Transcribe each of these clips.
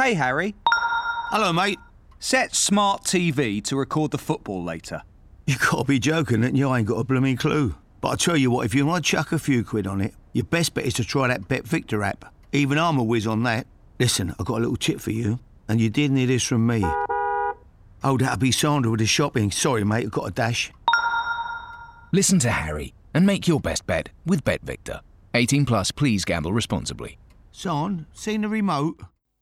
Hey, Harry. Hello, mate. Set Smart TV to record the football later. You gotta be joking, and you ain't got a blooming clue. But I tell you what, if you want to chuck a few quid on it, your best bet is to try that Bet Victor app. Even I'm a whiz on that. Listen, I've got a little tip for you, and you did hear this from me. Oh, that'll be Sandra with the shopping. Sorry, mate, I've got a dash. Listen to Harry and make your best bet with Bet Victor. 18 plus, please gamble responsibly. Son, seen the remote?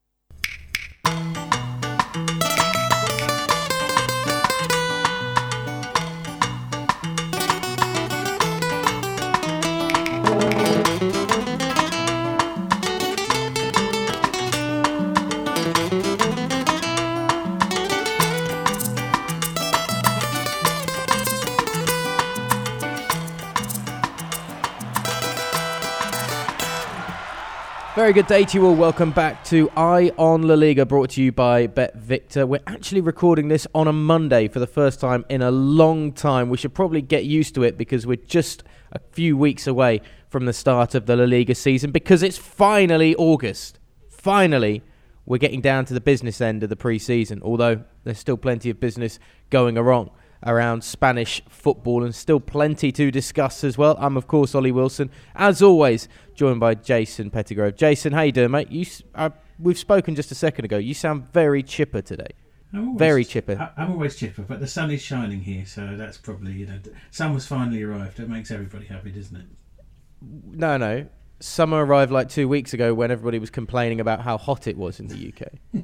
Very good day to you all. Welcome back to Eye on La Liga, brought to you by Bet Victor. We're actually recording this on a Monday for the first time in a long time. We should probably get used to it because we're just a few weeks away from the start of the La Liga season because it's finally August. Finally, we're getting down to the business end of the pre-season, although there's still plenty of business going around Spanish football and still plenty to discuss as well. I'm, of course, Ollie Wilson, as always, joined by Jason Pettigrove. Jason, how you doing, mate? We've spoken just a second ago. You sound very chipper today. Very chipper. I'm always chipper, but the sun is shining here, so that's probably, summer's finally arrived. It makes everybody happy, doesn't it? No. Summer arrived like 2 weeks ago when everybody was complaining about how hot it was in the UK.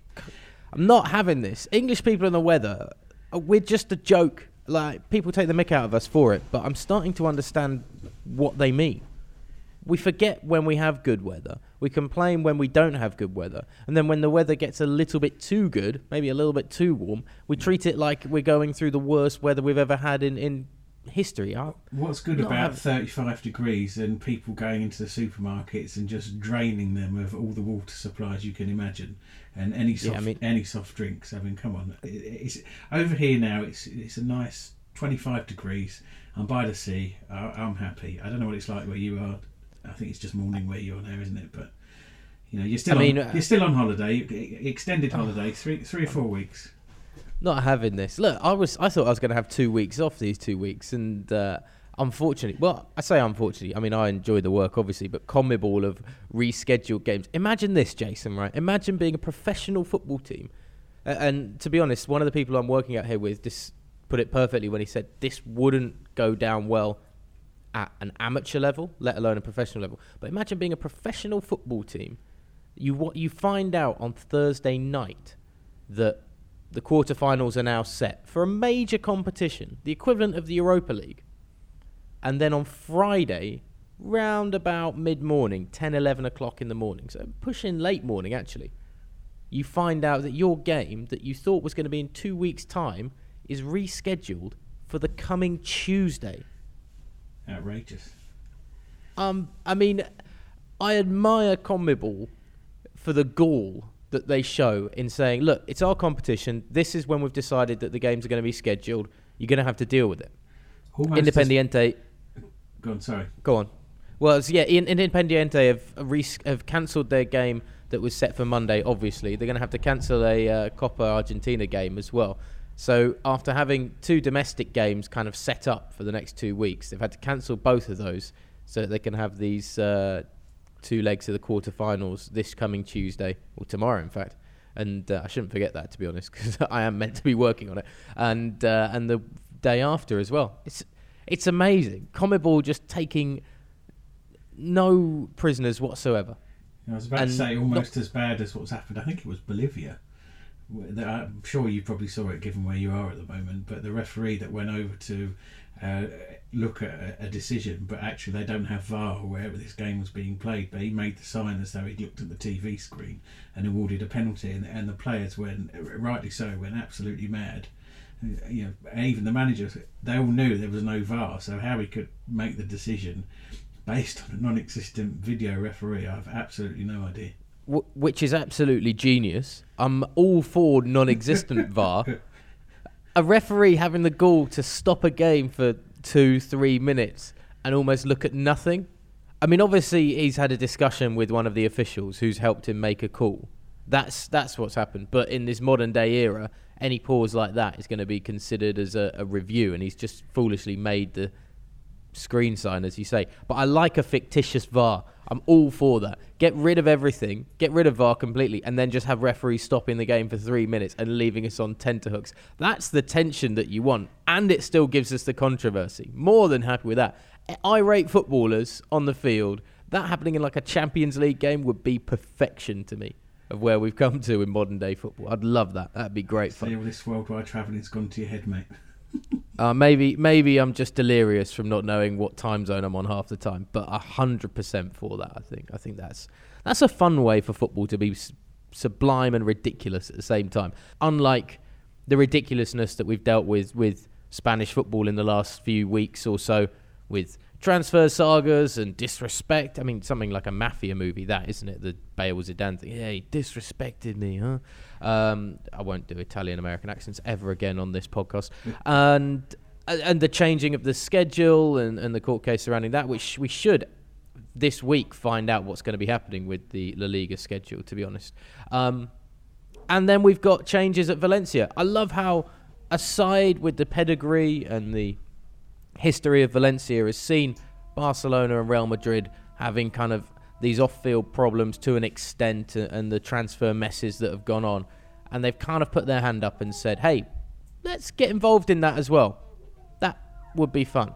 I'm not having this. English people and the weather, we're just a joke. Like, people take the mick out of us for it, but I'm starting to understand what they mean. We forget when we have good weather. We complain when we don't have good weather. And then when the weather gets a little bit too good, maybe a little bit too warm, we treat it like we're going through the worst weather we've ever had in history. What's good about 35 degrees and people going into the supermarkets and just draining them of all the water supplies you can imagine, and any soft drinks? I mean, come on. It's over here now. It's a nice 25 degrees. I'm by the sea. I'm happy. I don't know what it's like where you are. I think it's just morning where you are now, isn't it? But you're still on holiday, extended holiday, three or 4 weeks. Not having this. Look, I thought I was going to have 2 weeks off these 2 weeks, and unfortunately, well, I say unfortunately, I mean, I enjoy the work, obviously, but CONMEBOL have rescheduled games. Imagine this, Jason, right? Imagine being a professional football team. And to be honest, one of the people I'm working out here with just put it perfectly when he said this wouldn't go down well at an amateur level, let alone a professional level. But imagine being a professional football team. You find out on Thursday night that the quarterfinals are now set for a major competition, the equivalent of the Europa League. And then on Friday, round about mid-morning, 10, 11 o'clock in the morning, so pushing late morning actually, you find out that your game that you thought was going to be in 2 weeks' time is rescheduled for the coming Tuesday. Outrageous. I mean, I admire CONMEBOL for the gall that they show in saying, look, it's our competition. This is when we've decided that the games are going to be scheduled. You're going to have to deal with it. Independiente. Go on, sorry. Go on. Well, Independiente have cancelled their game that was set for Monday, obviously. They're going to have to cancel a Copa Argentina game as well. So after having 2 domestic games kind of set up for the next 2 weeks, they've had to cancel both of those so that they can have these 2 legs of the quarterfinals this coming Tuesday, or tomorrow, in fact. And I shouldn't forget that, to be honest, because I am meant to be working on it. And the day after as well. It's amazing. CONMEBOL just taking no prisoners whatsoever. I was about to say almost as bad as what's happened. I think it was Bolivia. I'm sure you probably saw it given where you are at the moment, but the referee that went over to look at a decision, but actually they don't have VAR wherever this game was being played, but he made the sign as though he'd looked at the TV screen and awarded a penalty, and the players went, rightly so, went absolutely mad. And even the managers, they all knew there was no VAR, so how he could make the decision based on a non-existent video referee, I have absolutely no idea. Which is absolutely genius. I'm all for non-existent VAR. A referee having the gall to stop a game for 2-3 minutes and almost look at nothing. I mean, obviously, he's had a discussion with one of the officials who's helped him make a call That's what's happened. But in this modern day era, any pause like that is going to be considered as a review, and he's just foolishly made the screen sign, as you say. But I like a fictitious VAR. I'm all for that. Get rid of everything, get rid of VAR completely, and then just have referees stopping the game for 3 minutes and leaving us on tenterhooks. That's the tension that you want, and it still gives us the controversy. More than happy with that. Irate footballers on the field, that happening in like a Champions League game would be perfection to me of where we've come to in modern day football. I'd love that. That'd be great fun. See, all this worldwide travelling's gone to your head, mate. Maybe I'm just delirious from not knowing what time zone I'm on half the time, but 100% for that. I think that's a fun way for football to be sublime and ridiculous at the same time. Unlike the ridiculousness that we've dealt with Spanish football in the last few weeks or so, with transfer sagas and disrespect. I mean, something like a mafia movie, that, isn't it? The Bale Zidane thing. Yeah, he disrespected me, huh? I won't do Italian-American accents ever again on this podcast. And the changing of the schedule and the court case surrounding that, which we should, this week, find out what's going to be happening with the La Liga schedule, to be honest. And then we've got changes at Valencia. I love how, aside with the pedigree and the history of Valencia, has seen Barcelona and Real Madrid having kind of these off-field problems to an extent, and the transfer messes that have gone on, and they've kind of put their hand up and said, hey, let's get involved in that as well. That would be fun.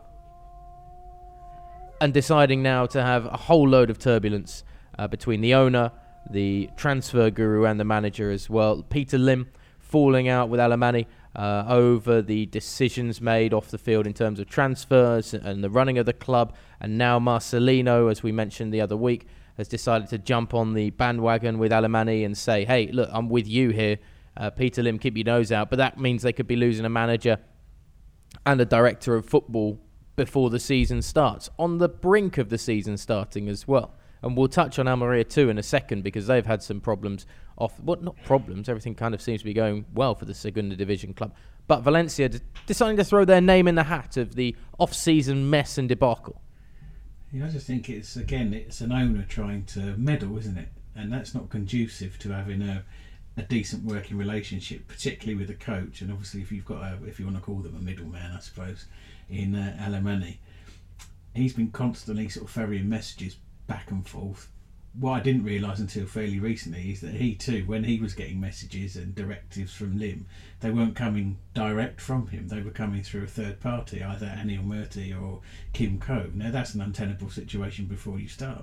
And deciding now to have a whole load of turbulence between the owner, the transfer guru, and the manager as well. Peter Lim falling out with Alemany over the decisions made off the field in terms of transfers and the running of the club. And now Marcelino, as we mentioned the other week, has decided to jump on the bandwagon with Alemany and say, hey, look, I'm with you here. Peter Lim, keep your nose out. But that means they could be losing a manager and a director of football before the season starts, on the brink of the season starting as well. And we'll touch on Almeria too in a second, because they've had some problems not problems, everything kind of seems to be going well for the Segunda Division club. But Valencia deciding to throw their name in the hat of the off-season mess and debacle. Yeah, I just think it's an owner trying to meddle, isn't it? And that's not conducive to having a decent working relationship, particularly with a coach. And obviously, if you've got if you want to call them a middleman, I suppose, in Alemany, he's been constantly sort of ferrying messages back and forth. What I didn't realise until fairly recently is that he too, when he was getting messages and directives from Lim, they weren't coming direct from him. They were coming through a third party, either Anil Murthy or Kim Coe. Now that's an untenable situation before you start.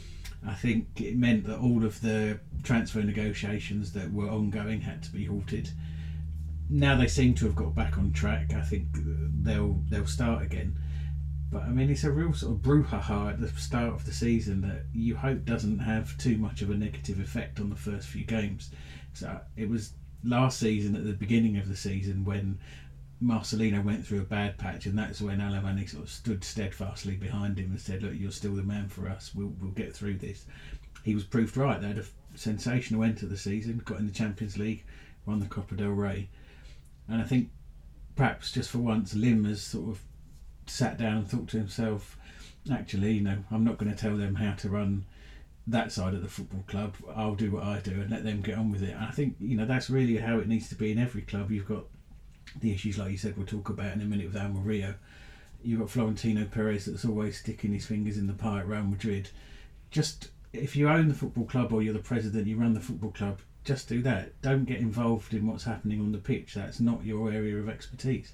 I think it meant that all of the transfer negotiations that were ongoing had to be halted. Now they seem to have got back on track. I think they'll start again. But I mean, it's a real sort of brouhaha at the start of the season that you hope doesn't have too much of a negative effect on the first few games. So it was last season, at the beginning of the season, when Marcelino went through a bad patch, and that's when Alemany sort of stood steadfastly behind him and said, look, you're still the man for us, we'll get through this. He was proved right. They had a sensational end to the season, got in the Champions League, won the Copa del Rey. And I think perhaps just for once Lim has sort of sat down and thought to himself, actually, I'm not going to tell them how to run that side of the football club. I'll do what I do and let them get on with it. And I think that's really how it needs to be in every club. You've got the issues, like you said, we'll talk about in a minute with Almeria. You've got Florentino Perez that's always sticking his fingers in the pie at Real Madrid. Just, if you own the football club or you're the president, you run the football club, just do that. Don't get involved in what's happening on the pitch. That's not your area of expertise.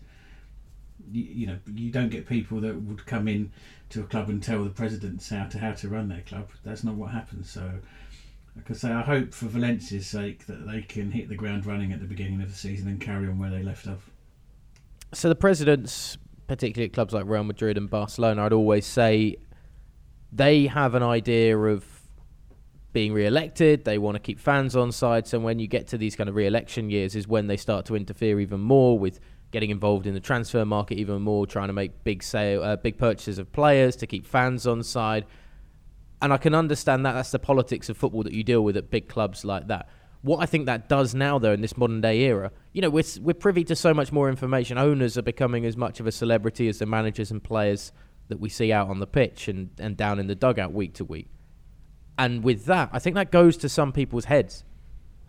You don't get people that would come in to a club and tell the presidents how to run their club. That's not what happens. So, like I say, I hope for Valencia's sake that they can hit the ground running at the beginning of the season and carry on where they left off. So the presidents, particularly at clubs like Real Madrid and Barcelona, I'd always say they have an idea of being re-elected. They want to keep fans on side. So when you get to these kind of re-election years is when they start to interfere even more with getting involved in the transfer market even more, trying to make big purchases of players to keep fans on side. And I can understand that. That's the politics of football that you deal with at big clubs like that. What I think that does now, though, in this modern day era, we're privy to so much more information. Owners are becoming as much of a celebrity as the managers and players that we see out on the pitch and down in the dugout week to week. And with that, I think that goes to some people's heads.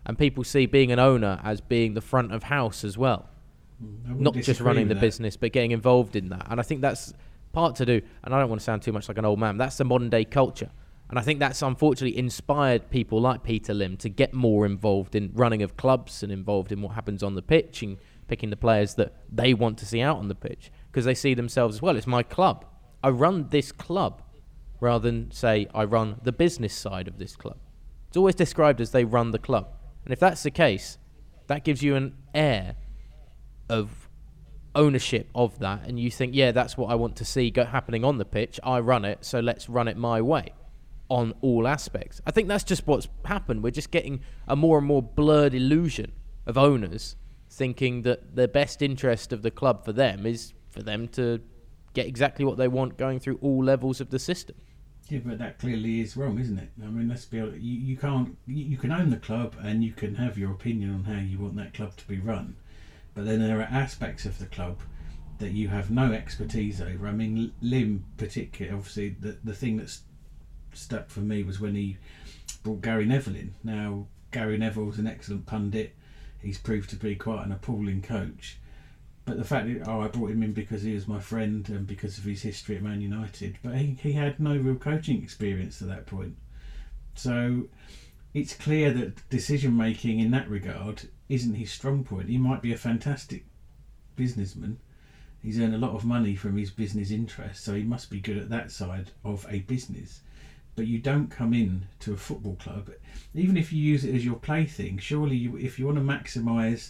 and people see being an owner as being the front of house as well. Not just running the business, but getting involved in that. And I think that's part to do, and I don't want to sound too much like an old man, that's the modern day culture. And I think that's unfortunately inspired people like Peter Lim to get more involved in running of clubs and involved in what happens on the pitch and picking the players that they want to see out on the pitch, because they see themselves as, well, it's my club. I run this club, rather than say I run the business side of this club. It's always described as they run the club. And if that's the case, that gives you an air of ownership of that, and you think, yeah, that's what I want to see happening on the pitch. I run it, so let's run it my way on all aspects. I think that's just what's happened. We're just getting a more and more blurred illusion of owners thinking that the best interest of the club for them is for them to get exactly what they want going through all levels of the system. Yeah, but that clearly is wrong, isn't it? I mean, let's be honest, you can't. You can own the club and you can have your opinion on how you want that club to be run, but then there are aspects of the club that you have no expertise over. I mean, Lim particularly, obviously, the thing that's stuck for me was when he brought Gary Neville in. Now, Gary Neville was an excellent pundit. He's proved to be quite an appalling coach. But the fact that, I brought him in because he was my friend and because of his history at Man United. But he had no real coaching experience to that point. So it's clear that decision making in that regard isn't his strong point. He might be a fantastic businessman. He's earned a lot of money from his business interests, so he must be good at that side of a business. But you don't come in to a football club, even if you use it as your plaything. Surely, if you want to maximise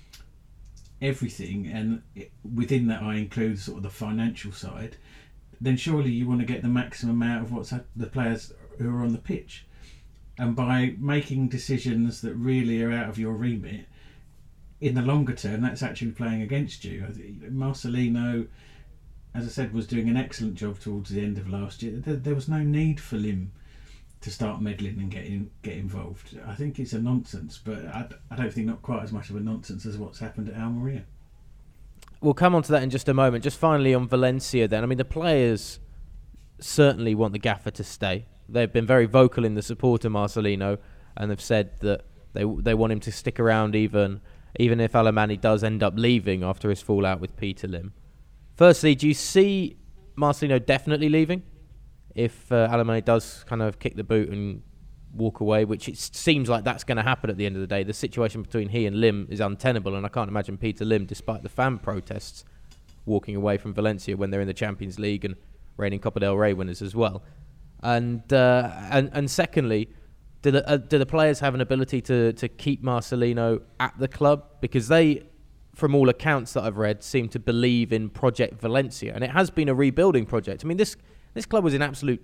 everything, and within that I include sort of the financial side, then surely you want to get the maximum out of what's the players who are on the pitch. And by making decisions that really are out of your remit, in the longer term, that's actually playing against you. Marcelino, as I said, was doing an excellent job towards the end of last year. There was no need for Lim to start meddling and get involved. I think it's a nonsense, but I don't think not quite as much of a nonsense as what's happened at Almeria. We'll come on to that in just a moment. Just finally on Valencia then. I mean, the players certainly want the gaffer to stay. They've been very vocal in the support of Marcelino, and they've said that they want him to stick around even if Alemany does end up leaving after his fallout with Peter Lim. Firstly, do you see Marcelino definitely leaving if Alemany does kind of kick the boot and walk away, which it seems like that's going to happen at the end of the day? The situation between he and Lim is untenable, and I can't imagine Peter Lim, despite the fan protests, walking away from Valencia when they're in the Champions League and reigning Copa del Rey winners as well. And secondly, do the players have an ability to keep Marcelino at the club? Because they, from all accounts that I've read, seem to believe in Project Valencia, and it has been a rebuilding project. I mean, this club was in absolute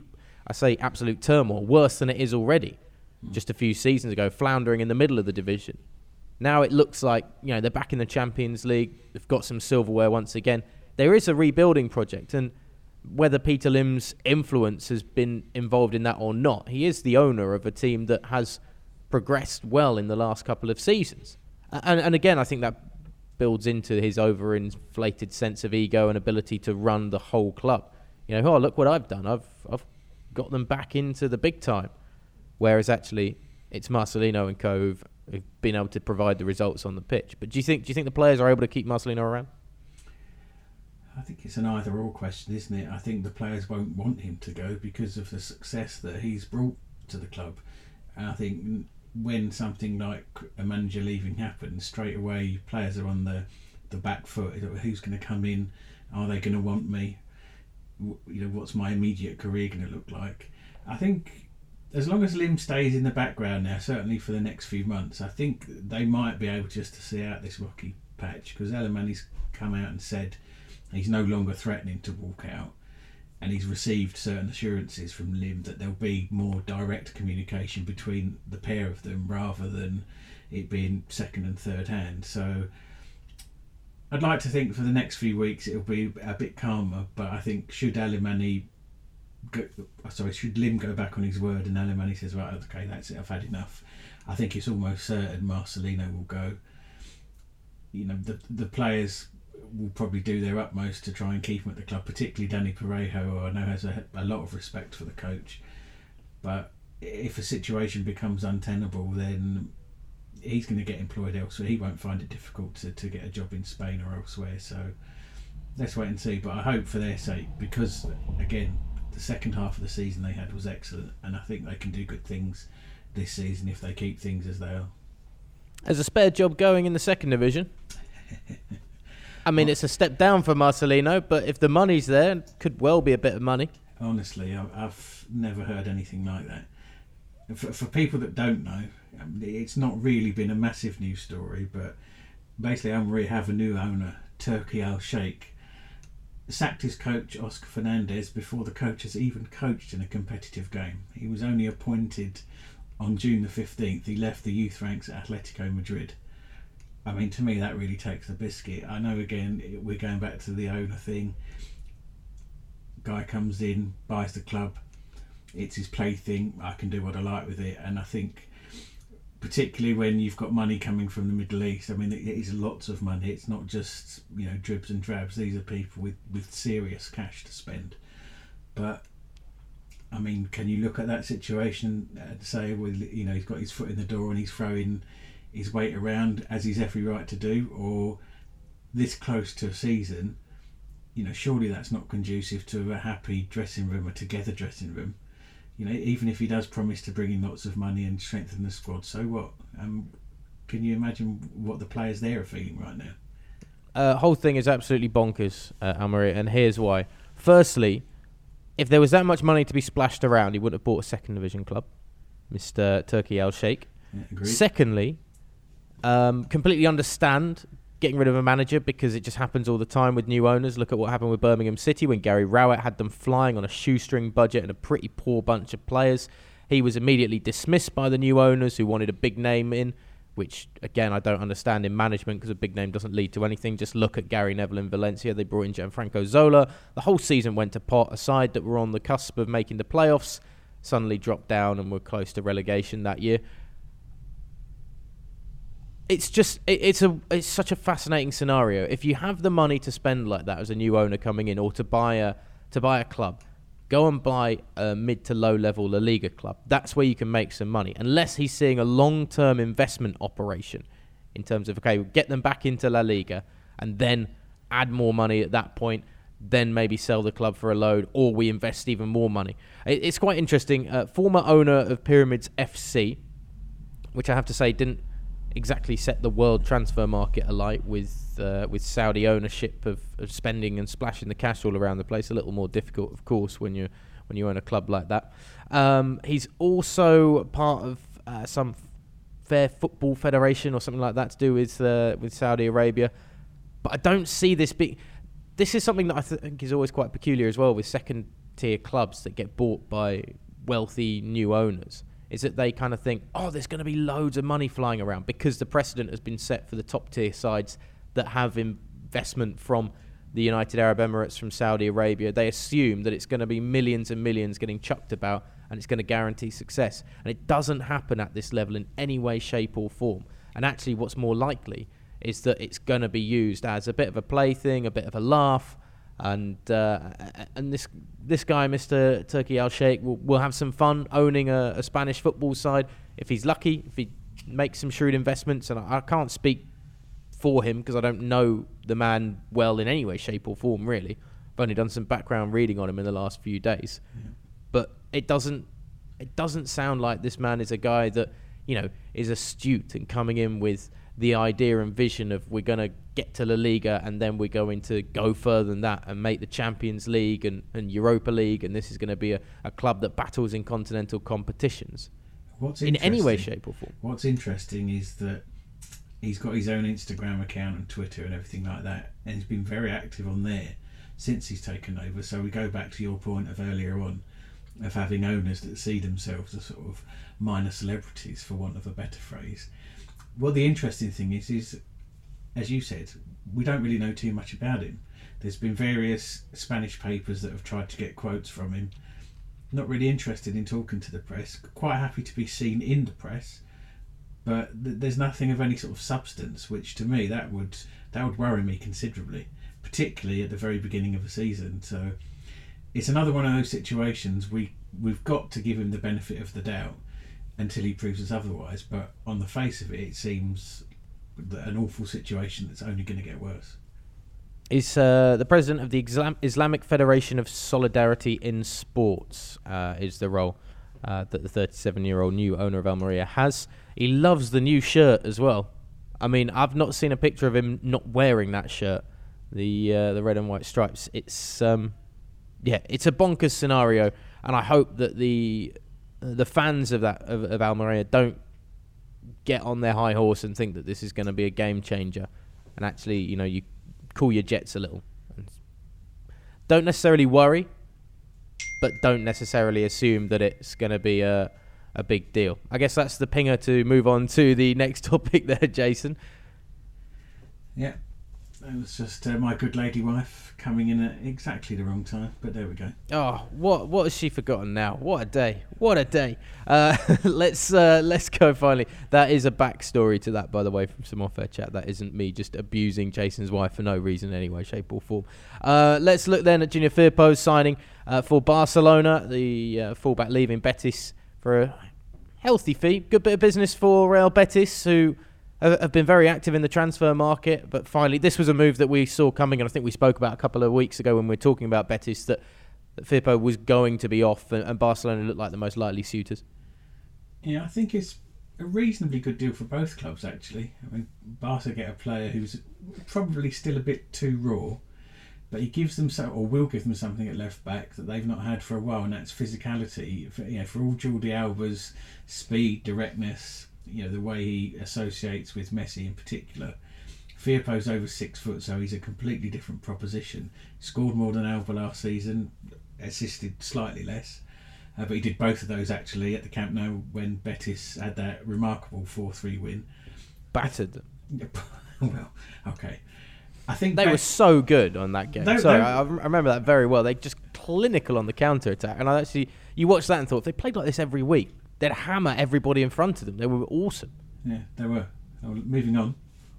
turmoil, worse than it is already. Just a few seasons ago, floundering in the middle of the division. Now it looks like, they're back in the Champions League. They've got some silverware once again. There is a rebuilding project, and whether Peter Lim's influence has been involved in that or not, he is the owner of a team that has progressed well in the last couple of seasons. And again, I think that builds into his overinflated sense of ego and ability to run the whole club. Look what I've done. I've got them back into the big time. Whereas actually, it's Marcelino and co who've been able to provide the results on the pitch. But do you think the players are able to keep Marcelino around? I think it's an either-or question, isn't it? I think the players won't want him to go because of the success that he's brought to the club. And I think when something like a manager leaving happens, straight away players are on the back foot. Who's going to come in? Are they going to want me? What's my immediate career going to look like? I think as long as Lim stays in the background now, certainly for the next few months, I think they might be able just to see out this rocky patch, because Alemany's come out and said he's no longer threatening to walk out, and he's received certain assurances from Lim that there'll be more direct communication between the pair of them rather than it being second and third hand. So I'd like to think for the next few weeks it'll be a bit calmer, but I think should Lim go back on his word and Alemany says, right, okay, that's it, I've had enough, I think it's almost certain Marcelino will go. The players will probably do their utmost to try and keep him at the club, particularly Danny Parejo, who I know has a lot of respect for the coach. But if a situation becomes untenable, then he's going to get employed elsewhere. He won't find it difficult to get a job in Spain or elsewhere. So let's wait and see. But I hope for their sake, because again, the second half of the season they had was excellent, and I think they can do good things this season if they keep things as they are. There's a spare job going in the second division. I mean, it's a step down for Marcelino, but if the money's there, it could well be a bit of money. Honestly, I've never heard anything like that. For people that don't know, it's not really been a massive news story, but basically Almeria have a new owner, Turki Al-Sheikh, sacked his coach Oscar Fernandez before the coach has even coached in a competitive game. He was only appointed on June the 15th. He left the youth ranks at Atletico Madrid. I mean, to me, that really takes the biscuit. I know, again, we're going back to the owner thing. Guy comes in, buys the club. It's his plaything. I can do what I like with it. And I think, particularly when you've got money coming from the Middle East, I mean, it is lots of money. It's not just, dribs and drabs. These are people with serious cash to spend. But, I mean, can you look at that situation and say, well, he's got his foot in the door and he's throwing his weight around, as he's every right to do, or this close to a season, surely that's not conducive to a happy dressing room, a together dressing room. Even if he does promise to bring in lots of money and strengthen the squad, so what? Can you imagine what the players there are feeling right now? Whole thing is absolutely bonkers, Almeria, and here's why. Firstly, if there was that much money to be splashed around, he wouldn't have bought a second division club, Mr. Turki Al-Sheikh. Yeah, agreed. Secondly, completely understand getting rid of a manager because it just happens all the time with new owners. Look at what happened with Birmingham City when Gary Rowett had them flying on a shoestring budget and a pretty poor bunch of players. He was immediately dismissed by the new owners who wanted a big name in, which, again, I don't understand in management because a big name doesn't lead to anything. Just look at Gary Neville in Valencia. They brought in Gianfranco Zola. The whole season went to pot. A side that were on the cusp of making the playoffs suddenly dropped down and were close to relegation that year. It's just it's such a fascinating scenario. If you have the money to spend like that as a new owner coming in, or to buy a club, go and buy a mid to low level La Liga club. That's where you can make some money. Unless he's seeing a long-term investment operation in terms of, okay, get them back into La Liga and then add more money at that point, then maybe sell the club for a load, or we invest even more money. It's quite interesting. Former owner of Pyramids FC, which I have to say didn't exactly set the world transfer market alight with Saudi ownership of spending and splashing the cash all around the place. A little more difficult, of course, when you own a club like that. He's also part of some Fair Football Federation or something like that to do with Saudi Arabia. But I don't see this big. This is something that I think is always quite peculiar as well with second-tier clubs that get bought by wealthy new owners. Is that they kind of think, there's going to be loads of money flying around because the precedent has been set for the top-tier sides that have investment from the United Arab Emirates, from Saudi Arabia. They assume that it's going to be millions and millions getting chucked about and it's going to guarantee success. And it doesn't happen at this level in any way, shape or form. And actually what's more likely is that it's going to be used as a bit of a plaything, a bit of a laugh, and this guy, Mr. Turki Al-Sheikh, will have some fun owning a Spanish football side if he's lucky, if he makes some shrewd investments. And I can't speak for him because I don't know the man well in any way, shape or form, really. I've only done some background reading on him in the last few days. Yeah. But it doesn't sound like this man is a guy that, is astute and coming in with the idea and vision of we're going to get to La Liga and then we're going to go further than that and make the Champions League and Europa League, and this is going to be a club that battles in continental competitions in any way, shape or form. What's interesting is that he's got his own Instagram account and Twitter and everything like that, and he's been very active on there since he's taken over. So we go back to your point of earlier on of having owners that see themselves as sort of minor celebrities, for want of a better phrase. Well, the interesting thing is, as you said, we don't really know too much about him. There's been various Spanish papers that have tried to get quotes from him. Not really interested in talking to the press. Quite happy to be seen in the press, but there's nothing of any sort of substance. Which to me, that would worry me considerably, particularly at the very beginning of a season. So it's another one of those situations we've got to give him the benefit of the doubt. until he proves us otherwise. But on the face of it, it seems an awful situation that's only going to get worse. Is the president of the Islamic Federation of Solidarity in Sports is the role that the 37-year-old new owner of Almeria has. He loves the new shirt as well. I mean, I've not seen a picture of him not wearing that shirt, the red and white stripes. It's it's a bonkers scenario, and I hope that the fans of Almeria don't get on their high horse and think that this is going to be a game changer, and actually, you cool your jets a little. Don't necessarily worry, but don't necessarily assume that it's going to be a big deal. I guess that's the pinger to move on to the next topic there, Jason. Yeah, it was just my good lady wife coming in at exactly the wrong time, but there we go. Oh, what has she forgotten now? What a day! What a day! Let's go finally. That is a backstory to that, by the way, from some off-air chat. That isn't me just abusing Jason's wife for no reason, anyway, shape or form. Let's look then at Junior Firpo's signing for Barcelona, the fullback leaving Betis for a healthy fee. Good bit of business for Real Betis, who have been very active in the transfer market, but finally this was a move that we saw coming, and I think we spoke about a couple of weeks ago when we were talking about Betis, that Firpo was going to be off, and Barcelona looked like the most likely suitors. Yeah, I think it's a reasonably good deal for both clubs, actually. I mean, Barca get a player who's probably still a bit too raw, but he gives them or will give them something at left back that they've not had for a while, and that's physicality. For all Jordi Alba's speed, directness, the way he associates with Messi in particular. Firpo's over 6 foot, so he's a completely different proposition. Scored more than Alba last season, assisted slightly less, but he did both of those actually at the Camp Nou when Betis had that remarkable 4-3 win. Battered them. Well, okay. I think they were so good on that game. I remember that very well. They just clinical on the counter attack, and you watched that and thought, if they played like this every week, they'd hammer everybody in front of them. They were awesome. Yeah, they were. Moving on.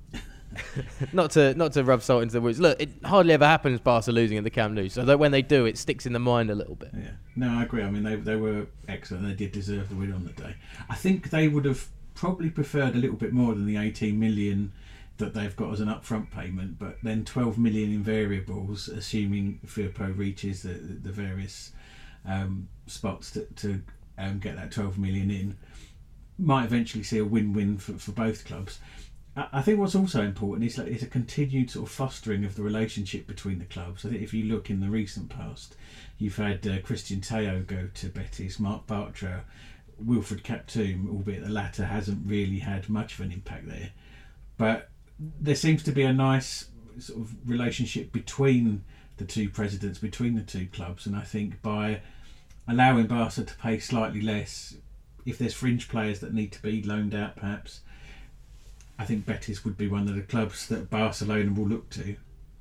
not to rub salt into the wounds. Look, it hardly ever happens Barca losing at the Camp Nou, so that when they do, it sticks in the mind a little bit. Yeah, no, I agree. I mean, they were excellent. They did deserve the win on the day. I think they would have probably preferred a little bit more than the 18 million that they've got as an upfront payment, but then 12 million in variables, assuming Firpo reaches the various spots to get that 12 million in, might eventually see a win-win for both clubs. I think what's also important is a continued sort of fostering of the relationship between the clubs. I think if you look in the recent past, you've had Christian Teo go to Betis, Marc Bartra, Wilfred Kaptoum, albeit the latter hasn't really had much of an impact there. But there seems to be a nice sort of relationship between the two presidents, between the two clubs, and I think by allowing Barca to pay slightly less, if there's fringe players that need to be loaned out perhaps, I think Betis would be one of the clubs that Barcelona will look to.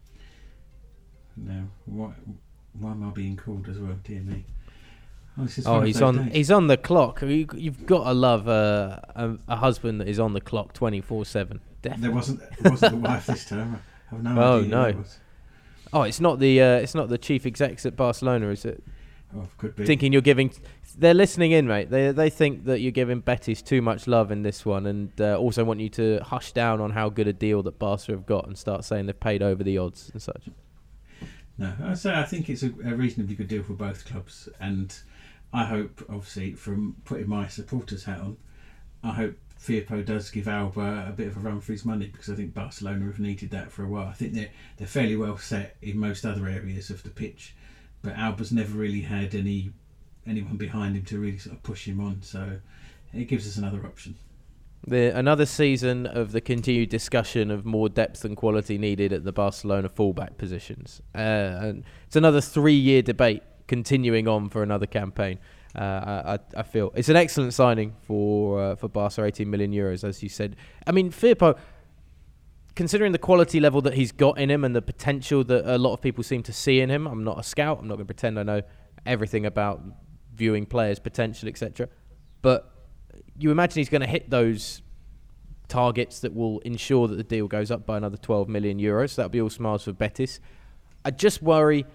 Now, why am I being called as well? Dear me. He's on the clock. You've got to love a husband that is on the clock 24/7. There wasn't the wife this time. I have no idea. No. Oh, it's not the chief execs at Barcelona, is it? Oh, could be. Thinking you're giving. They're listening in, mate. They think that you're giving Betis too much love in this one, and also want you to hush down on how good a deal that Barca have got and start saying they've paid over the odds and such. No, I think it's a reasonably good deal for both clubs, and I hope, obviously, from putting my supporters hat on, I hope Firpo does give Alba a bit of a run for his money, because I think Barcelona have needed that for a while. I think they're fairly well set in most other areas of the pitch, but Alba's never really had anyone behind him to really sort of push him on, so it gives us another option. Another season of the continued discussion of more depth and quality needed at the Barcelona fullback positions. And it's another 3-year debate continuing on for another campaign. I feel it's an excellent signing for Barca, 18 million euros, as you said. I mean, Firpo, considering the quality level that he's got in him and the potential that a lot of people seem to see in him, I'm not a scout. I'm not going to pretend I know everything about viewing players' potential, etc. But you imagine he's going to hit those targets that will ensure that the deal goes up by another 12 million euros. So that'll be all smiles for Betis. I just worry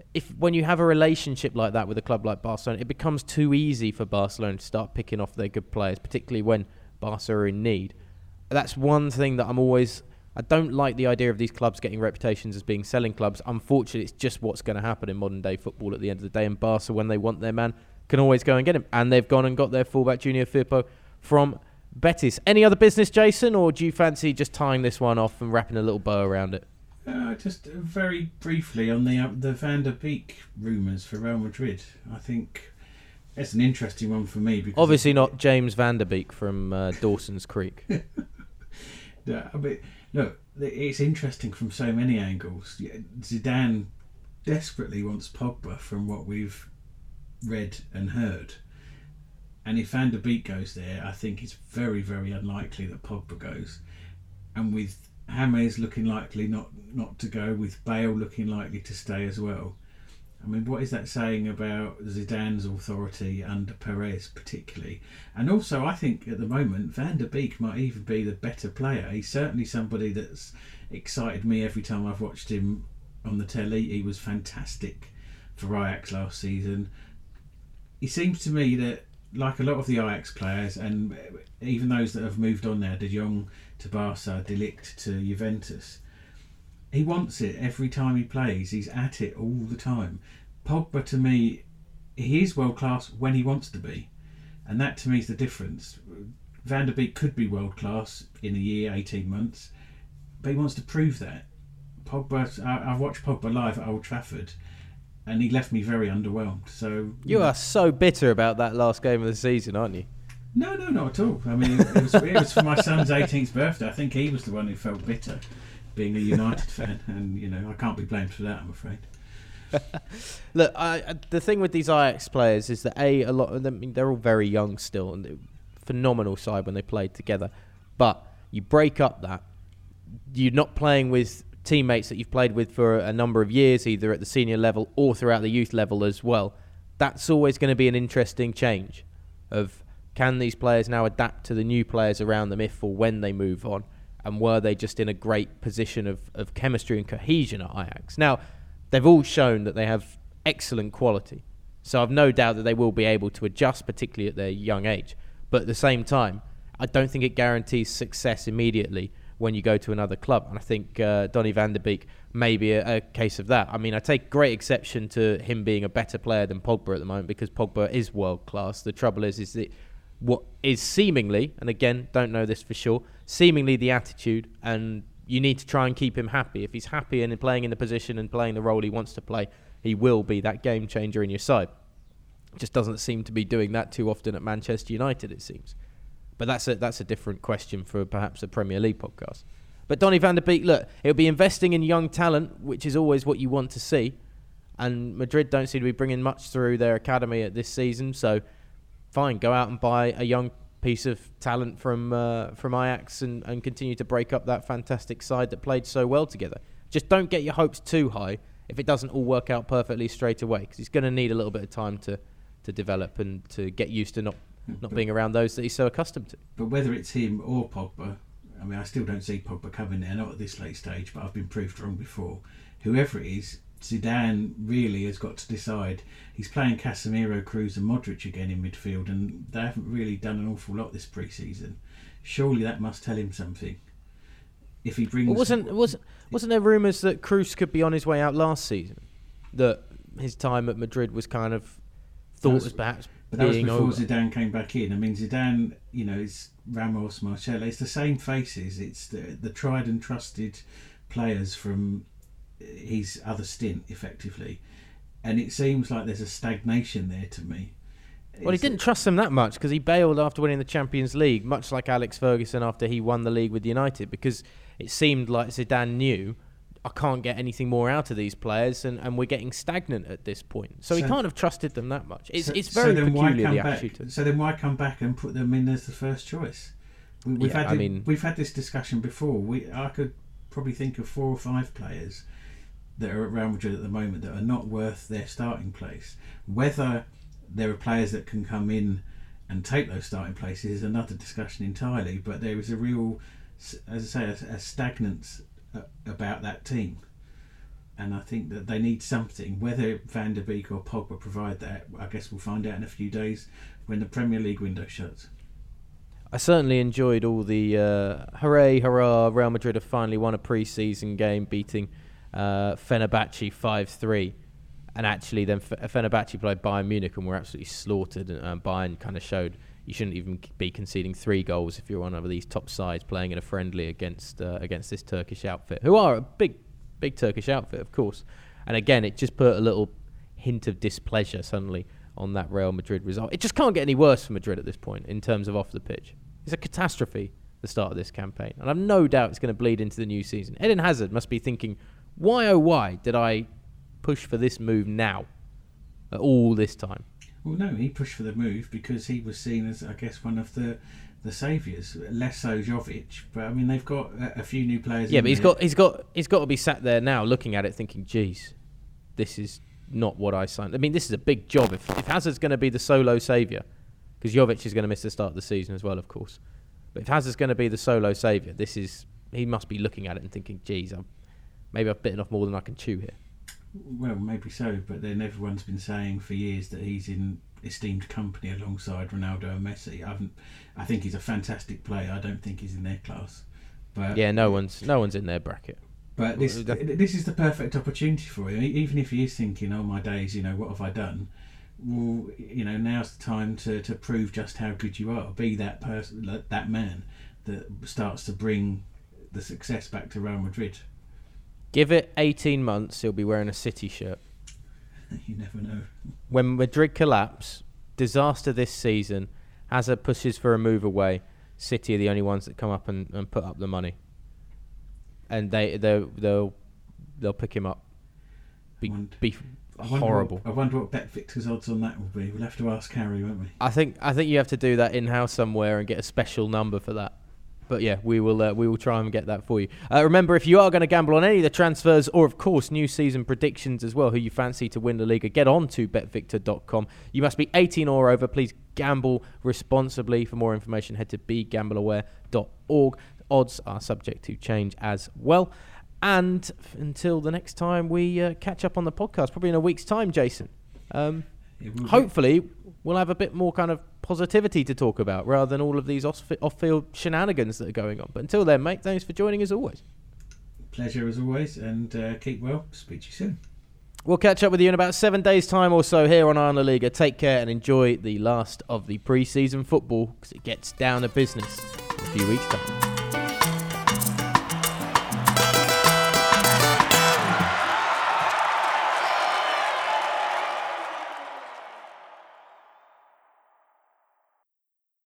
when you have a relationship like that with a club like Barcelona, it becomes too easy for Barcelona to start picking off their good players, particularly when Barca are in need. That's one thing that I don't like the idea of these clubs getting reputations as being selling clubs. Unfortunately, it's just what's going to happen in modern day football at the end of the day. And Barca, when they want their man, can always go and get him. And they've gone and got their fullback Junior Firpo from Betis. Any other business, Jason, or do you fancy just tying this one off and wrapping a little bow around it? Just very briefly on the Van der Beek rumours for Real Madrid. I think it's an interesting one for me. Because obviously not James Van der Beek from Dawson's Creek. Yeah, but look, it's interesting from so many angles. Zidane desperately wants Pogba from what we've read and heard. And if Van der Beek goes there, I think it's very, very unlikely that Pogba goes. And with James looking likely not to go, with Bale looking likely to stay as well. I mean, what is that saying about Zidane's authority under Perez particularly? And also, I think at the moment, Van der Beek might even be the better player. He's certainly somebody that's excited me every time I've watched him on the telly. He was fantastic for Ajax last season. He seems to me that, like a lot of the Ajax players, and even those that have moved on now, De Jong to Barca, De Ligt to Juventus, he wants it every time he plays. He's at it all the time. Pogba, to me, he is world class when he wants to be, and that to me is the difference. Van der Beek could be world class in a year, 18 months, but he wants to prove that. Pogba, I've watched Pogba live at Old Trafford, and he left me very underwhelmed. So you are so bitter about that last game of the season, aren't you? No, not at all. I mean, it was for my son's 18th birthday. I think he was the one who felt bitter, being a United fan, and I can't be blamed for that, I'm afraid. Look, the thing with these Ajax players is that a lot of them, they're all very young still, and phenomenal side when they played together. But you break up that, you're not playing with teammates that you've played with for a number of years, either at the senior level or throughout the youth level as well. That's always going to be an interesting change of, can these players now adapt to the new players around them if or when they move on? And were they just in a great position of chemistry and cohesion at Ajax? Now, they've all shown that they have excellent quality. So I've no doubt that they will be able to adjust, particularly at their young age. But at the same time, I don't think it guarantees success immediately when you go to another club. And I think Donny van der Beek may be a case of that. I mean, I take great exception to him being a better player than Pogba at the moment, because Pogba is world class. The trouble is that what is seemingly, and again, don't know this for sure, seemingly the attitude, and you need to try and keep him happy. If he's happy and playing in the position and playing the role he wants to play, he will be that game changer in your side. Just doesn't seem to be doing that too often at Manchester United, it seems. But that's a different question for perhaps a Premier League podcast. But Donny van der Beek, look, it'll be investing in young talent, which is always what you want to see. And Madrid don't seem to be bringing much through their academy at this season, so fine, go out and buy a young piece of talent from Ajax and continue to break up that fantastic side that played so well together. Just don't get your hopes too high if it doesn't all work out perfectly straight away, because he's going to need a little bit of time to develop and to get used to not being around those that he's so accustomed to. But whether it's him or Pogba, I mean, I still don't see Pogba coming there, not at this late stage, but I've been proved wrong before. Whoever it is, Zidane really has got to decide. He's playing Casemiro, Kroos and Modric again in midfield, and they haven't really done an awful lot this pre-season. Surely that must tell him something. If he brings... Wasn't there rumours that Kroos could be on his way out last season? That his time at Madrid was kind of thought as perhaps but that was before over. Zidane came back in. I mean, Zidane, it's Ramos, Marcelo, it's the same faces. It's the tried and trusted players from his other stint, effectively. And it seems like there's a stagnation there to me. Well, he didn't trust them that much because he bailed after winning the Champions League, much like Alex Ferguson after he won the league with United, because it seemed like Zidane knew, I can't get anything more out of these players, and we're getting stagnant at this point. So he can't have trusted them that much. It's very peculiar, the attitude. So then why come back and put them in as the first choice? We've had this discussion before. I could probably think of 4 or 5 players that are at Real Madrid at the moment that are not worth their starting place. Whether there are players that can come in and take those starting places is another discussion entirely, but there is a real, as I say, a stagnance about that team. And I think that they need something. Whether Van der Beek or Pogba provide that, I guess we'll find out in a few days when the Premier League window shuts. I certainly enjoyed all the hooray, hurrah, Real Madrid have finally won a pre-season game, beating Fenerbahce 5-3. And actually then Fenerbahce played Bayern Munich and were absolutely slaughtered. And Bayern kind of showed you shouldn't even be conceding 3 goals if you're one of these top sides playing in a friendly against this Turkish outfit, who are a big Turkish outfit, of course. And again, it just put a little hint of displeasure suddenly on that Real Madrid result. It just can't get any worse for Madrid at this point in terms of off the pitch. It's a catastrophe, the start of this campaign. And I've no doubt it's going to bleed into the new season. Eden Hazard must be thinking, why did I push for this move now at all this time? Well, no, he pushed for the move because he was seen as, I guess, one of the saviours. Less so Jovic, but I mean they've got a few new players. Yeah, but he's got to be sat there now looking at it, thinking, "Geez, this is not what I signed." I mean, this is a big job. If Hazard's going to be the solo saviour, because Jovic is going to miss the start of the season as well, of course. But if Hazard's going to be the solo saviour, he must be looking at it and thinking, "Geez, maybe I've bitten off more than I can chew here." Well, maybe so, but then everyone's been saying for years that he's in esteemed company alongside Ronaldo and Messi. I think he's a fantastic player. I don't think he's in their class. But yeah, no one's in their bracket. But this is the perfect opportunity for him. Even if he is thinking, "Oh my days, what have I done?" Well, now's the time to prove just how good you are. Be that person, that man that starts to bring the success back to Real Madrid. Give it 18 months, he'll be wearing a City shirt. You never know. When Madrid collapse, disaster this season, Hazard pushes for a move away, City are the only ones that come up and put up the money. And they'll pick him up. Be horrible. I wonder what BetVictor's odds on that will be. We'll have to ask Harry, won't we? I think you have to do that in-house somewhere and get a special number for that. But yeah, we will try and get that for you. Remember, if you are going to gamble on any of the transfers or, of course, new season predictions as well, who you fancy to win La Liga, get on to betvictor.com. You must be 18 or over. Please gamble responsibly. For more information, head to begambleaware.org. Odds are subject to change as well. And until the next time we catch up on the podcast, probably in a week's time, Jason. Hopefully, we'll have a bit more kind of positivity to talk about rather than all of these off-field shenanigans that are going on. But until then, mate, thanks for joining as always. Pleasure as always, and keep well. Speak to you soon. We'll catch up with you in about 7 days' time or so here on Iron La Liga. Take care and enjoy the last of the pre-season football because it gets down to business in a few weeks' time.